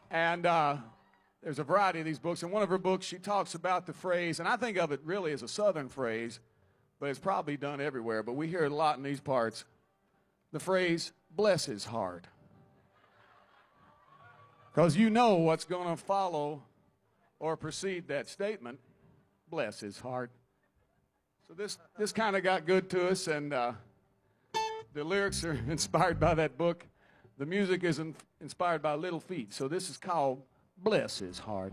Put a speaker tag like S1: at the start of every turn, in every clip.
S1: And there's a variety of these books. In one of her books, she talks about the phrase, and I think of it really as a Southern phrase, but it's probably done everywhere, but we hear it a lot in these parts. The phrase, bless his heart. Because you know what's going to follow or precede that statement, bless his heart. So this kind of got good to us, and the lyrics are inspired by that book. The music is inspired by Little Feat. So this is called Bless His Heart.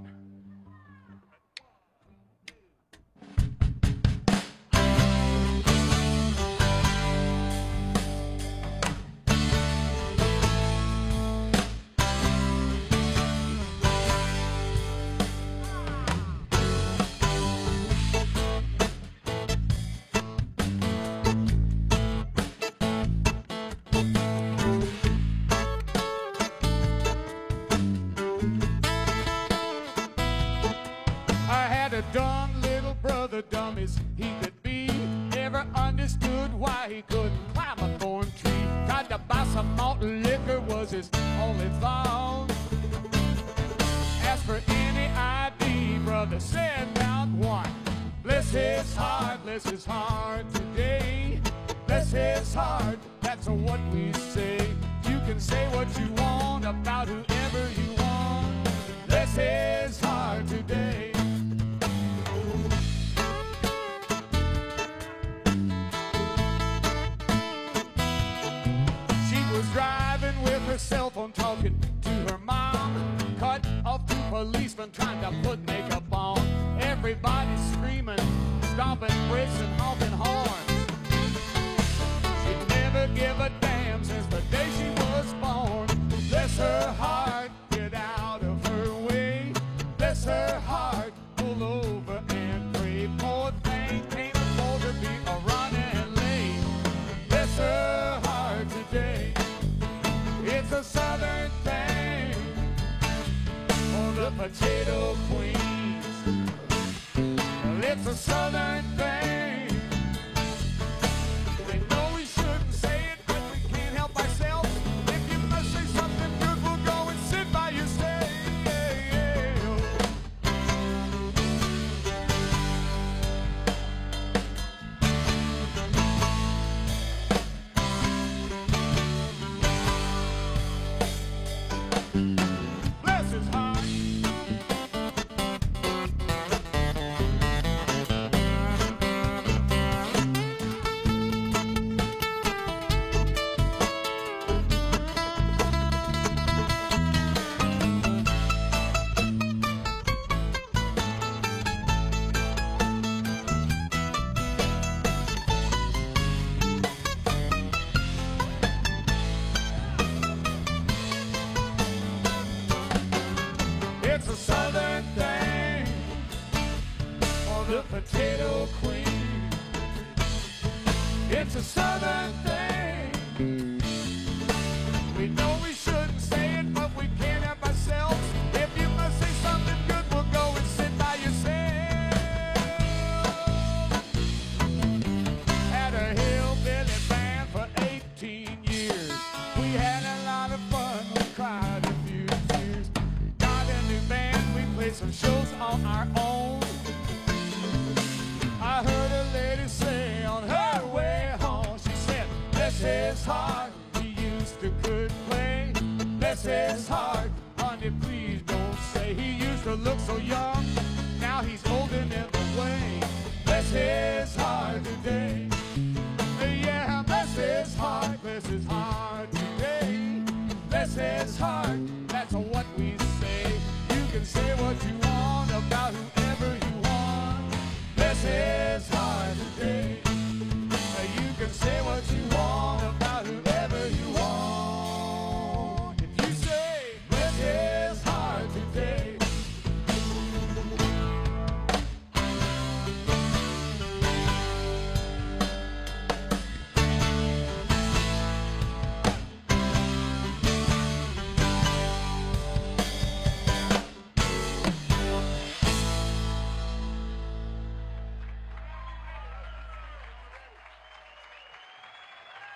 S1: Dumb little brother, dumb as he could be, never understood why he couldn't climb a thorn tree. Tried to buy some malt liquor was his only thought. As for any ID, brother said not one. Bless his heart today. Bless his heart, that's what we say. You can say what you want about whoever you want. Bless his heart today. Driving with her cell phone, talking to her mom. Cut off two policemen trying to put makeup on. Everybody screaming, stomping brakes and honking horns. She'd never give a damn since the day she was born. Bless her heart, get out of her way. Bless her heart, pull over and pray. Poor thing can't afford to be a running late. Bless her heart today. It's a Southern thing for the potato queens. Well, it's a Southern thing. They know we shouldn't say it, but we can't help ourselves. If you must say something good, we'll go and sit by your side. It's a Southern thing for the potato queen. It's a Southern thing. We know we shouldn't say it, but we can't help ourselves. If you must say something good, we'll go and sit by yourself. Had a hillbilly band for 18 years. We had a lot of fun, we cried a few tears. Got a new band, we played some shows on our own. I heard a lady say on her way home, she said, bless his heart, he used to could play. Bless his heart, honey, please don't say. He used to look so young, now he's old and in the way. Bless his heart today. Yeah, bless his heart today. Bless his heart, that's what we say. You can say what you want about whoever you want. Bless his heart today. You can say what you want about whoever you want. If you say, bless his heart today.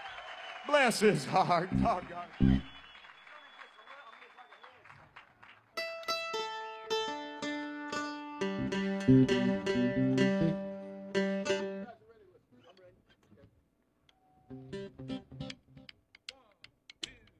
S1: Bless his heart, doggone it. I'm ready.